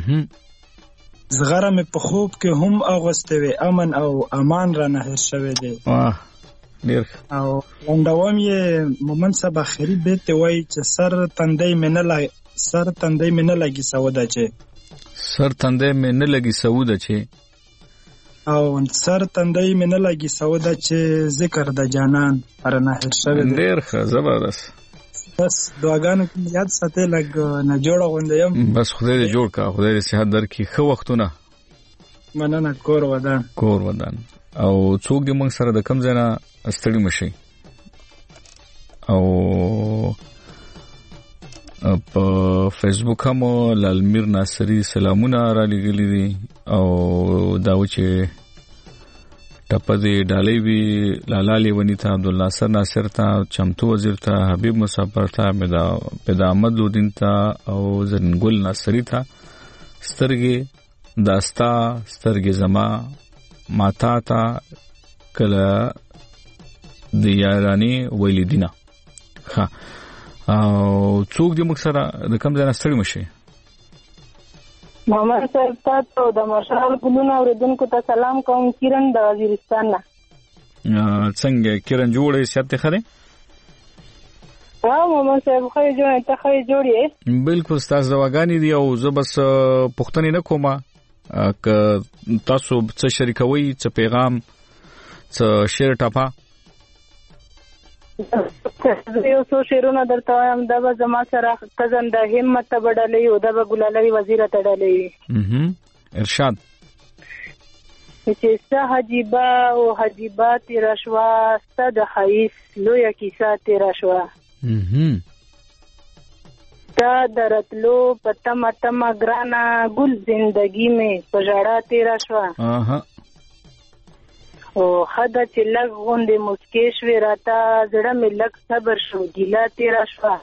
زغره مې په خوب کې هم اغوسته وي امن او امان را نه هر شوه دی واه ډیر او وندوم یې مومن سبا خري بیت وای چې سر تندې مې نه لګي سر تندې مې نه لګي سودا چې سر تندې مې نه لګي سودا چې او سر تندې مې نه لګي سودا چې ذکر د جانان پر نه هر شوه دی ډیر ښه زبردست بس دعاګانو کې یاد ساتي لګ نه جوړ غوندم بس خدای دې جوړ کا خدای دې صحت درکړي خو وختونه مننه کور ودان کور ودان او څوک دې موږ سره د کم ځای استړي مشي او په فیسبوک هم لالمیر ناصری سلامونه را لګلې دي او دا و چې ټپدې ډالۍ وی لالالی ونی ته عبد الله ناصر ناصر ته چمتو وزیر ته حبیب مسافر ته مدا پیدا احمد لودین ته او زنګل ناصری ته سترګې داستا سترګې زما ماتا ته کله د یارانی ولیدینا ها او څوک دې موږ سره د کم ځای ستړي مشي محمد صاحب تاسو د مشال ګلونو اوریدونکو ته سلام کوم کیرن د وزیرستان نه څنګه کیرن جوړې سیاته خره واو محمد صاحب خو جوړه ته خو جوړې بالکل تاسو دواګانی دی او زه بس پښتنې نه کومه ک تاسو څه شریکوي څه پیغام څه شیر ټاپا یو څو شیرونه درته وایم دا به زما سره کزن د همت بډلې او د ګلالي وزیر ته ډلې اها ارشاد چې سه حجيبه او حجيبات رشوا ستد خیس لویا کیسه تیرا شوا اها ستا درتلو پتم اتم گرانا گل زندگی میں پجاڑا تیرا شوا او خدا چې لږ غوندې مسکې شوې راته زړه مې لږ صبر شو ګیله تیره شوه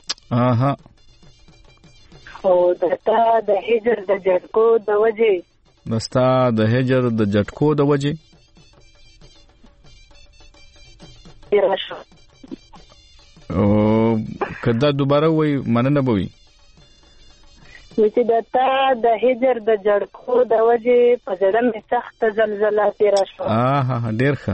او د تا د هجر د جټکو د وجې د ستا د هجر د جټکو د وجې تیره شوه او که دا دوباره وایي مننه به وي چې د تا د هجر د جړکو د وجې په زړه مې سخته زلزله تېره شوه ډېر ښه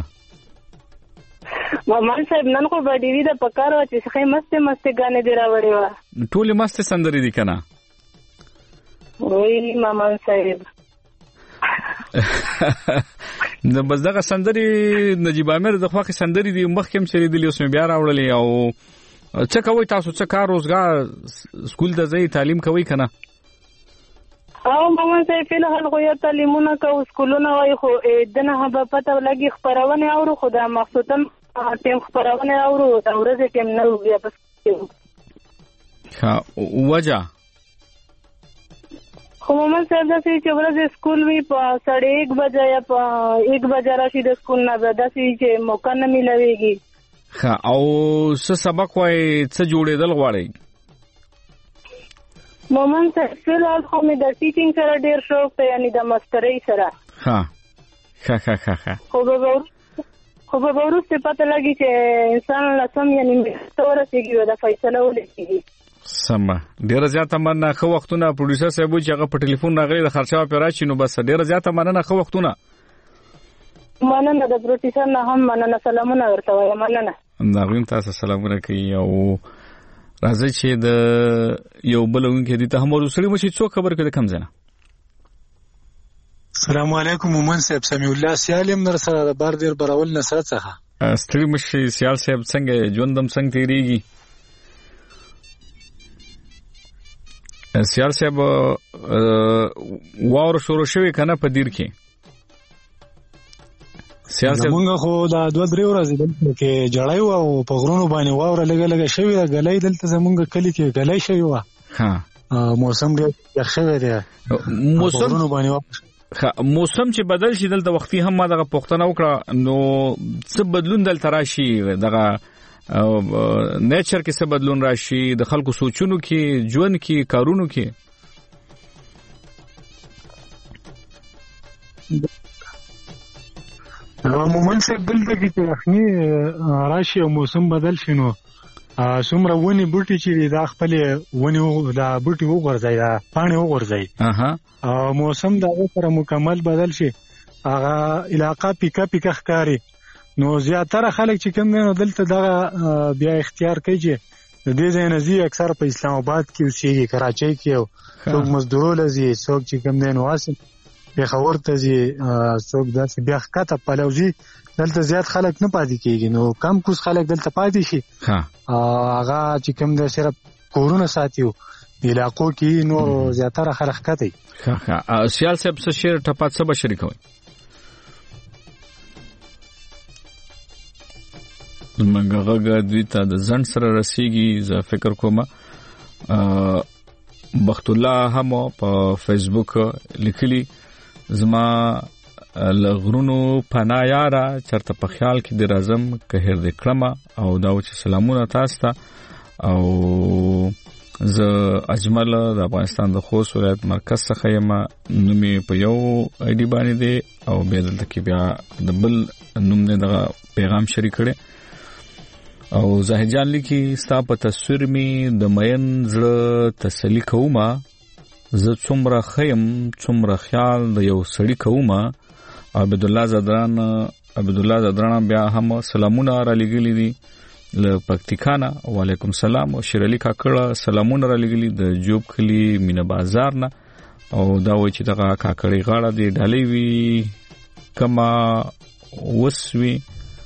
مامان صاحب نن خو به ډیوي ده په کار وه چې ښې مستې مستې ګانې دې راوړې وه ټولې مستې سندرې دي که نه وایي مامان صاحب بس دغه سندرې نجیب امیر د خوښې سندرې دي مخکې هم چلېدلې اوس مې بیا راوړلې او څه کوئ تاسو څه کار روزګار سکول ته ځئ تعلیم کوئ که نه او مامان صاحب فی الحال خو یا تعلیمونه کوو سکولونه وایي خو دنه به پته لګي خپرونې اورو خو دا مخصوصا ټیم خپرونې اورو د ورځې ټیم نه وو بیا بس وجه خو مامان صاحب داسې چې ورځې سکول وي په ساڑھے ایک بجه یا په ایک بجه راشي د سکول نه به داسې چې موقع نه میلاویږي او څه سبق وایي څه جوړېدل غواړئ مامان صاحب فی الحال خو مې د ټیچینګ سره ډېر شوق دی یعنې د مسترۍ سره ښه ښه ښه ښه ښه خو به خو به وروسته پته لګي چې انسان له سم یعنې ته ورسېږي او د فیصله ولیکېږي سمه ډېره زیاته مننه ښه وختونه پروډیوسر صاحب وایي چې هغه په ټلیفون راغلی د خرچاوه پرې راشي نو بس ډېره زیاته مننه ښه وختونه مننه د پروډیوسر نه هم مننه سلامونه ورته وایم مننه د هغوی هم تاسو سلامونه کوي او راځئ چې د یو بل وونکي دي ته هم ورسړي مو چې څوک خبر کړي د کوم ځای نه السلام علیکم مومن صاحب سمیع الله سیال یم در سره د بار دیر براول نصرت څخه ستړي مشي سیال صاحب څنګه ژوندم څنګه تیریږي سیال صاحب واور شروع شوی کنه په دیر کې سیاست موږ خو دا دوه درې ورځې دلته کې جړای و او په غرونو باندې واوره لګه لګه شوی دا غلای دلته زمونږ کلی کې غلای شوی و ها موسم ډېر یخ شوی دی موسم موسم چې بدل شي دلته وختي هم ما دغه پوښتنه وکړه نو څه بدلون دلته راشي دغه نیچر کې څه بدلون راشي د خلکو سوچونو کې ژوند کې کارونو کې مومن صاحب دلته کې چې یخني راشي او موسم بدل شي نو څومره ونې بوټي چې دا خپل ونې دا بوټي وغورځي دا پاڼې وغورځي او موسم دا سره مکمل بدل شي هغه علاقہ پیکا پیکا ښکاري نو زیاتره خلک چې کوم نه دلته دا بیا اختیار کوي چې د دې ځای نه زی اکثر په اسلام آباد کې اوسېږي کراچۍ کې او څوک مزدورو لزي څوک چې کوم نه واسي پیښور ته زی څوک داسې بیا ښکته پلوزي دلته زیات خلک نه پاتې کېږي نو کم کوس خلک دلته پاتې شي هغه چې کوم د صرف کورونه ساتيو علاقو کې نور زیاتره خلک ښکته سیال صاحب څه شعر ټپات څه بشری کوي زمونږ غږ دوی ته د ځنډ سره رسیږي زه فکر کوم بخت الله هم په فیسبوک لیکلي زما لغرونو پنا یارا چرته په خیال کې د راځم که هر د کلمه او دا چې سلامونه تاسو ته او زه اجمل د افغانستان د خوست ولایت مرکز څخه یم نومې په یو آی ډي باندې دی او بیا دلته کې بیا د بل نوم نه دغه پیغام شریک کړي او زاهد جان لیکي ستا په تصویر می د مین زړه تسلی کومه زه څومره خیم څومره خیال د یو سړی کومه عبد الله زدران عبد الله زدران بیا هم سلامونه را لګلی دي له پکتیکانا وعلیکم سلام او شیر علي کاکړه سلامونه را لګلی د جوب کلی مینه بازار نه او دا و چې دغه کاکړی غاړه دی ډالۍ وی کما وسوي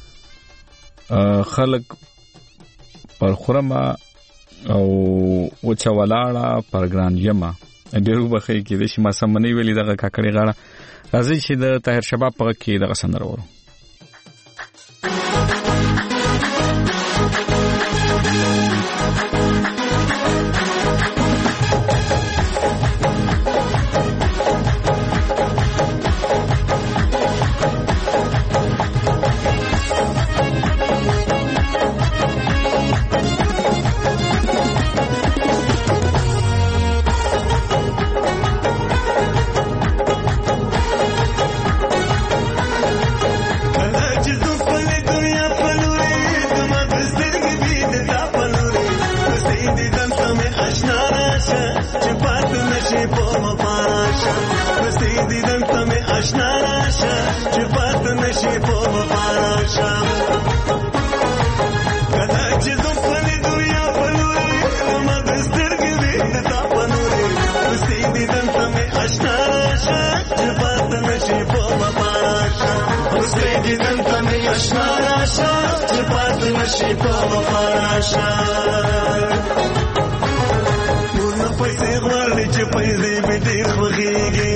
خلق پر خورما او وچا ولاړه پر ګران یما ډیرو بخې کې د شي ما سمنې ویلې دغه کاکړی غاړه راځي چې د طاهر شباب په کې دغه سندره ورو راشه رسیدی دلته مې اشنا راشه چې پاتې نشي په وفا راشه کله چې زه پلې دنیا په لورې زما د سترګې وي د تا په نورې رسیدي دلته مې اشنا راشه چې پاتې نشي په وفا راشه رسیدي دلته مې اشنا راشه چې پاتې نشي په وفا راشه نور نه پیسې غواړي چې پیسې مې ډېر خوښېږي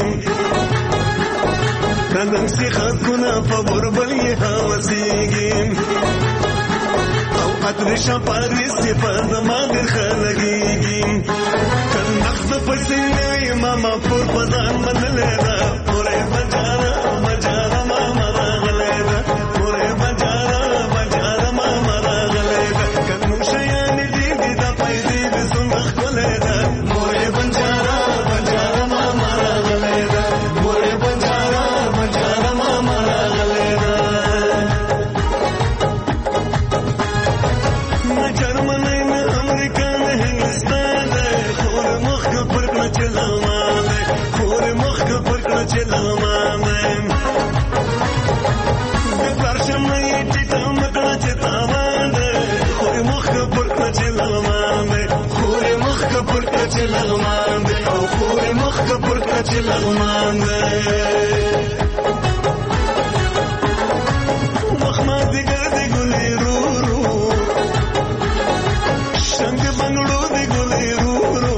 نن سي خلقونه په بربل یې هوسېږي او عطر شپارې سي په زما ډېر ښه لګېږي که نقد پیسې نه وي ماما پور په ځان منلې ده پورې بجاره بجاره ماما راغلې ده پورې بجاره بجاره ماما راغلې ده که نو شیانې دي دي دا پیسې دې څومره ښکلې ده پورې بجاره بجاره ماما راغلې ده پورې بجاره بجاره ماما راغلې ده نه جرمنی نه امریکا نه هندوستان ده خور مخکې پر کړه چې لغمان ده خور مخکې پر کړه چې لغمان ده د پلار شمه یې ټیټه مه کړه چې تاوان ده خور مخکې پر کړه چې لغمان ده خور مخکې پر کړه چې لغمان ده او خور مخکې پر کړه چې لغمان ده مخما دیگر دی گلی رو رو شنگ بنگلو دی گلی رو رو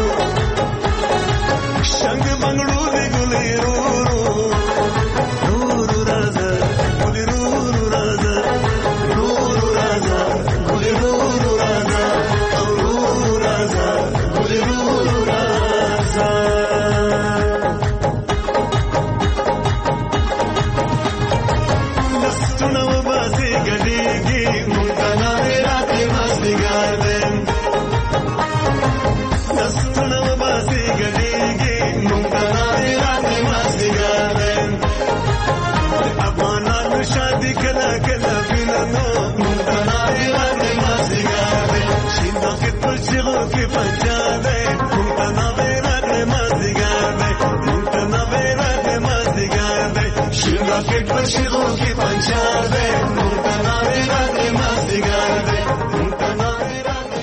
شنگ بنگلو دی گلی رو رو رو رو رازا گلی رو رو رازا رو رو رازا گلی رو رو رازا او رو رو رازا گلی رو رو رازا دستونه وباسي ګډېږي مونږ ته ناوې راتې مازدیګر دی دستونه وباسي ګډېږي مونږ ته ناوې راتې مازدیګر دی د افغانانو شادي کله کله وینه نو مونږ ته ناوې راتې مازدیګر دی شین داکت پر چیغو کې پنجا دی مونږ ته ناوې راتې مازدیګر دی مونږ ته ناوې راتې مازدیګر دی شین داکت پر چیغو کې پنجا دی مونږ ته ناوې راتې مازدیګر دی مونږ ته ناوې راتې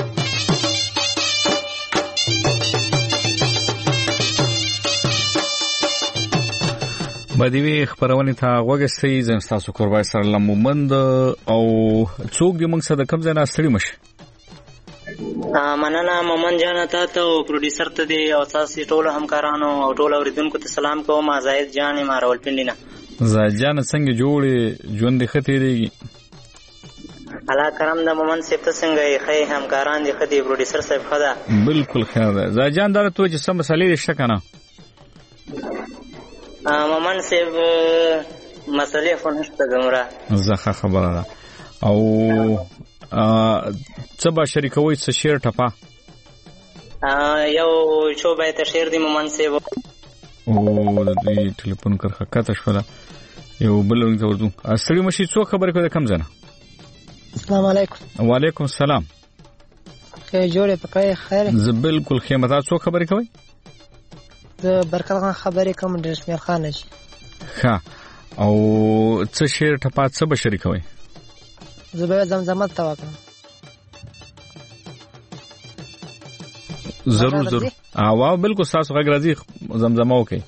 بدیوی خبرونه ته وګستې زم تاسو قربای سره لمومند او څوک دې موږ سره کوم ځای نه ستړي مشه مننه مومن جان ته ته او پروډوسر ته دی او تاسو ټول همکارانو او ټول اوریدونکو ته سلام کوم زاهد جان ما راولپنډینا زاهد جان څنګه جوړې ژوند دې ختې دی الله کرم د مومن صاحب ته څنګه یې خې همکاران دي خدي پروډوسر صاحب خدا بالکل خیر ده زاهد جان دا ته چې سم مسلې شته کنه مومن صاحب مسلې خو نشته ګمرا زخه خبره ده او څه به شریکوي څه شیر ټپا یو شو به ته شیر دی مومن صاحب او د ټلیفون کرخه کته شوله یو بل ورته ورته اصلي مشي څو خبرې کوي کم ځنه السلام علیکم وعلیکم السلام خیر جوړه پکای خیر زه بالکل خیمتا څو خبرې کوي زه برکت خان خبرې کوم د رسمي خان شي ها او څه شیر ټپا څه به شریکوي زه به زمزمه تا وکم ضرور ضرور اوا بالکل تاسو غږ راځي زمزمه وکي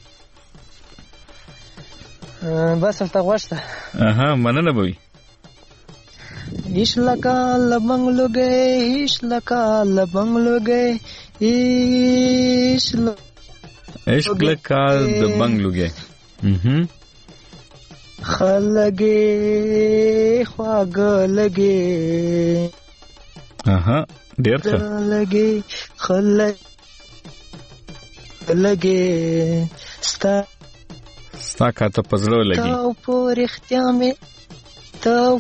بس ته غوښته اها مننه بوي ایش لکا لبنگلو گئے ایش لکا لبنگلو گئے ایش عشق لکا لبنگلو گئے خلگے خواگ لگے اها ډیر ښه لگے خلگ لگے ستا ستا کاته پزړو لګي تاو پر اختیار می تاو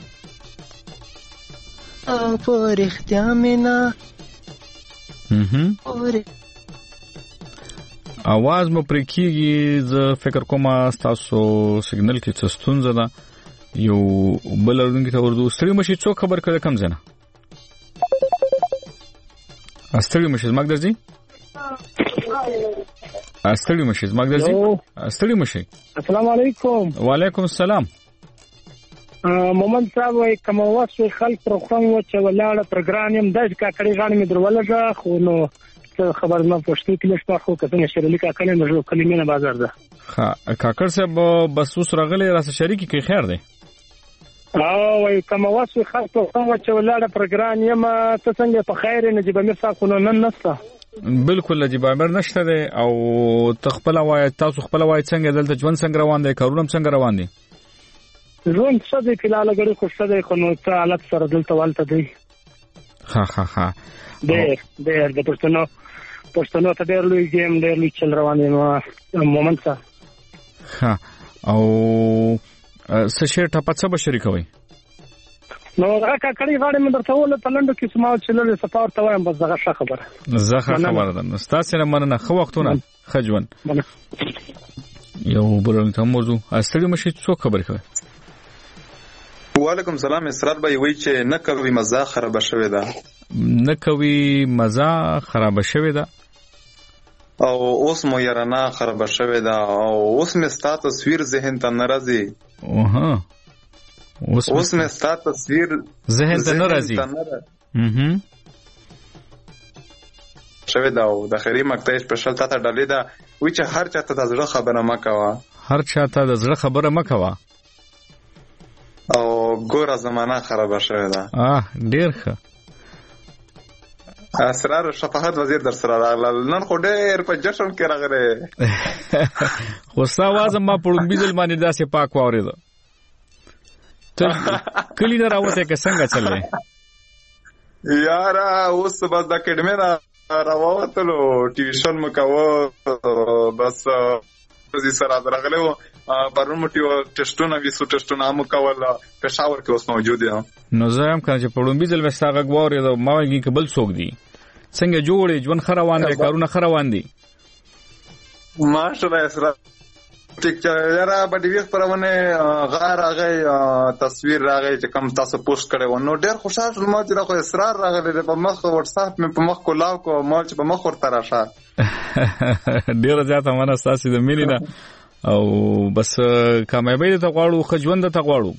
او پر اختیار می نا mhm आवाज مو پرې کیږي زه فکر کوم تاسو سیګنل کې څه ستونزه ده یو بل ورونکي ته ورته ستړي مشي څو خبر کړه کم زنه ستړي مشي زما درځي استړي مشي زما درځي استړي مشي. السلام علیکم. وعلیکم السلام. مومن صاحب وای کوم واسو خلک پروګرام و چې ولاړه پروګرام د کاکړي غاڼې مې درولګه خو نو خبر نه پښتو کې لښه خو کته شریلی کاکړي نو کلمې نه بازار ده. ها کاکړ صاحب بس اوس راغلی راس شریکی کې خیر دی. او وای کوم واسو خلک پروګرام و چې ولاړه پروګرام یم ته څنګه په خیر نه جيبه مې صاحب نو نن نسته. بالکل جيبه مې نشته دی او تخپل وای تاسو خپل وای څنګه دلته ژوند څنګه روان دی کارونه څنګه روان دي؟ ژوند څه دی فلال غړي خوشته دی خو نو څه حالت سره دلته والته دی. ها ها ها ډېر ډېر د پښتنو پښتنو ته ډېر لوی گیم ډېر لوی چل روان دی مومن صاحب. ها او څه شی ټاپه څه بشری کوي نو راکا کړي غاړې مې درته ول په لندو کې سماو چلل سپاور ته وایم بس دغه ښه خبره زه ښه خبره ده نو تاسو نه مننه خو وختونه خجون یو بل ته موضوع استړي مشي څو خبر کوي. وعلیکم سلام. اسرار به وی چې نه کوي مزه خراب شوی ده نه کوي مزه خراب شوی ده او اوس مو یارانه خراب شوی ده او اوس مې ستا تصویر ذهن ته ناراضي. اوه اوس مې ستا تصویر ذهن ته ناراضي هم شوی ده او د خیری مکتب سپیشل ته ډالې ده وی چې هر چاته د زړه خبره مکوا هر چاته د زړه خبره مکوا او ګوره زمانہ خراب شوه ده. اه ډیر ښه. اسرار شفاعت وزیر در سره راغله نن خو ډیر په جشن کې راغله خو ساواز ما پړم بيزل باندې داسې پاک واورېده ته کلی نه راوته کې څنګه چلې یارا اوس بس د اکیډمي را راوتلو ټیوشن مکو بس زی سره راغله پرون مټیو ټیسټونه ویسو ټیسټونه هم کول پېښور کې اوس موجود یم نو زه هم کنه چې پړم بيزل وساغه غوړې دا ما وایي کې بل څوک دی څنګه جوړې ژوند خروان دي کارونه خروان دي ماشاءالله اسرا ټیک چې یاره باندې ویښ پرونه غار راغی تصویر راغی چې کوم تاسو پوسټ کړو نو ډېر خوشاله ما چې راغی اسرار راغلی په مخ واتس اپ مې په مخ کولاو کو مال چې په مخ ورته راشه ډېر زیاته مننه تاسو د مینې او بس کامیابی ته غواړو خجوند ته غواړو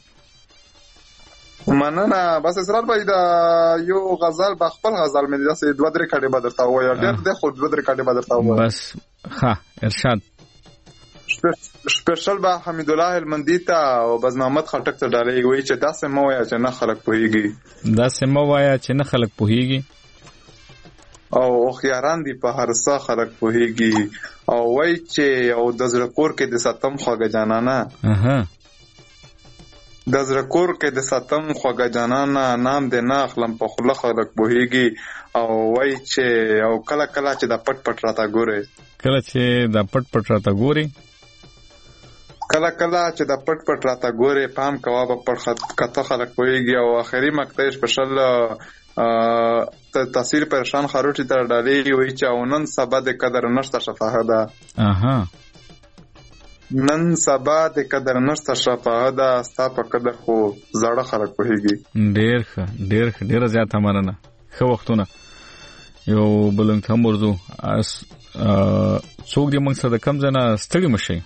مننه بس اسرار باید یو غزل په خپل غزل مې داسې دوه درې کډې به درته وایم ډېر د خو دوه درې کډې به درته وایم بس ها ارشاد سپیشل با حمید الله المندی ته او بز محمد خټک ته ډالې وی چې داسې مو وایا چې نه خلک پوهیږي داسې مو وایا چې نه خلک پوهیږي او خياران دي په هر څه خلک پوهیږي او وای چې او د زړه کور کې د ساتم خوګه جانانه اها د زړه کور کې د ساتم خوګه جانانه نام دې نه اخلم په خله خلک پوهیږي او وای چې او کله کله چې د پټ پټ راته ګوره کله چې د پټ پټ راته ګوري کله کله چې د پټ پټ راته ګوره پام کوا په پړ کته خلک پوهیږي او اخري مکتب سپیشل ته تاثیر پریشان خاروټی تر ډالې وی چې اونن سبا د قدر نشته شفاهه ده اها نن سبا د قدر نشته شفاهه ده ستا په قدر خو زړه خلک پوهیږي ډیر ښه ډیر ښه ډیر زیاته مننه خو وختونه یو بلنګ ته مرزو اس څوک دې موږ سره د کم ځنه ستړي مشي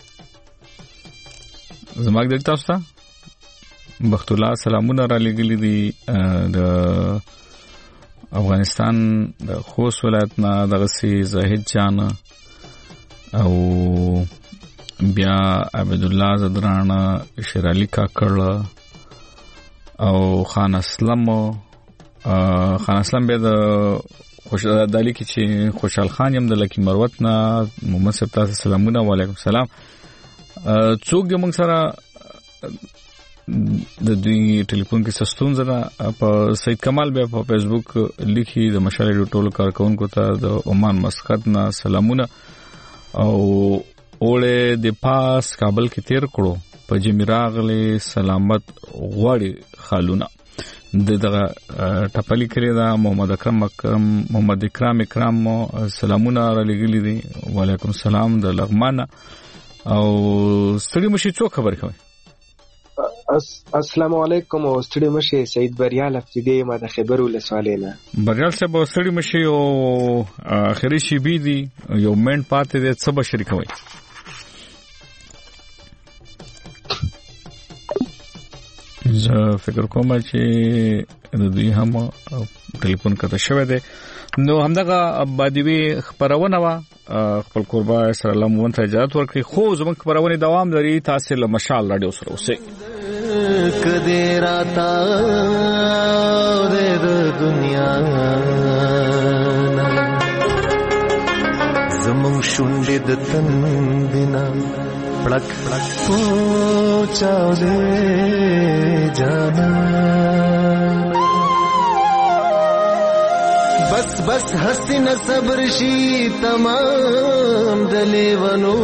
زماګ د تاسو ته بخت الله سلامونه را لګلې دي د افغانستان د خوست ولایت نه دغه سي زاهد جان او بیا عبد الله زدران شیر علي کاکړ او خان اسلم خان اسلم به د خوشاله دالي کې چې خوشحال خان يم د لکی مروت نه محمد صاحب تاسو سلامونه وعلیکم السلام څوک دې موږ سره د دوی ټلیفون کې سستون زده په سید کمال بیا په فیسبوک لیکي د مشالې ټولو کارکونکو ته د عمان مسقط نه سلامونه او اوله د پاس کابل کې تیر کړو په جمیراغله سلامت غوړي خالونه د دغه ټپلی کړی دا محمد اکرم اکرم محمد اکرام اکرام سلامونه را لګلی دي وعلیکم السلام د لغمان او ستړي مشي څو خبر کوي السلام علیکم او ستړي مشه سید بریال افریدی ما د خبرو لسوالینا بریال صاحب ستړي مشه او اخري شی بي دي یو منټ پاتې د څه بشری کوي زه فکر کوم چې د دوی هم ټلیفون کته شوی دی نو همدغه بادوی خبرونه وا خپل قربا سلام وانت اجازه ورکړي خو زموږ خبرونه دوام لري تاسو له مشال رادیو سره اوسئ کدی راتا د دنیا زمون شونډې د تن دینا پړک پړک پوچاو دې جانا بس بس حسین صبر شي تمام دلیونو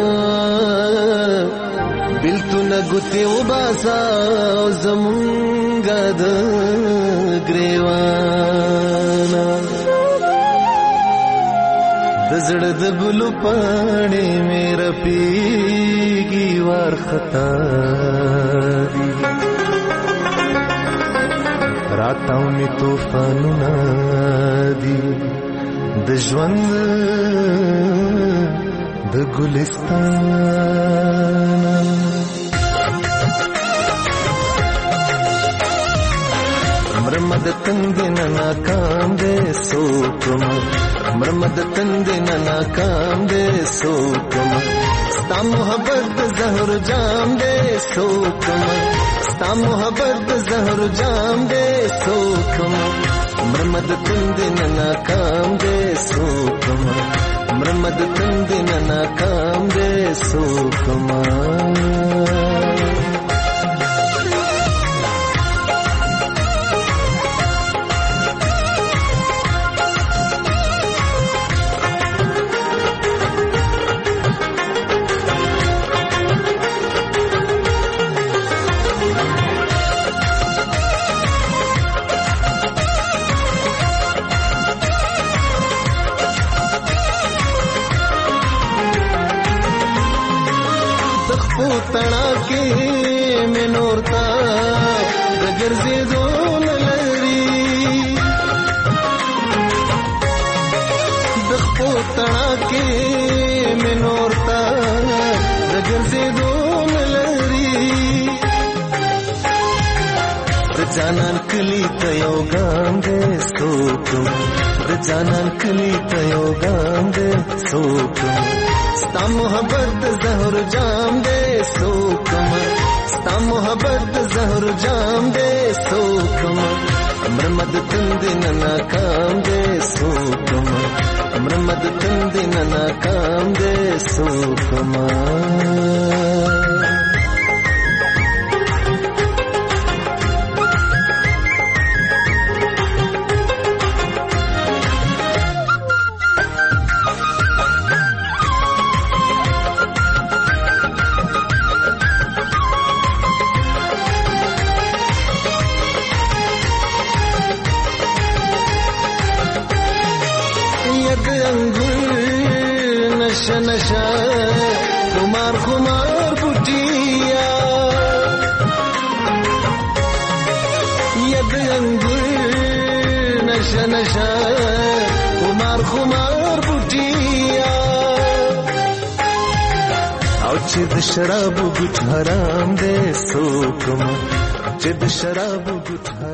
بلتون گتی و باسا زمونگا د گریوانا دزڑ دبلو پانے میرا پیگی وار خطا دی راتاو می توفانو نادی دجوند د گلستان مرمد تندنا ناکام دے سوکم مرمد تندنا ناکام دے سوکم ستا محبت زہر جام دے سوکم ستا محبت زہر جام دے سوکم مرمد تندنا ناکام دے سوکم مرمد تندنا ناکام دے سوکم تڑا کے میں نورتا دگر سے زون لری دخپو تڑا کے میں نورتا دگر سے زون لری جانان کلی تیو گام دے سوکم جانان کلی تیو گام دے سوکم ستا محبت زہر جام دے سوکم ستا محبت زہر جام دے سوکم مرمد تندن ناکام دے سوکم مرمد تندن ناکام دے سوکم نشا نشا خمار خمار بٹیا ید انگور نشا نشا خمار خمار بٹیا او چد شراب گٹ حرام دے سوکم چد شراب گٹ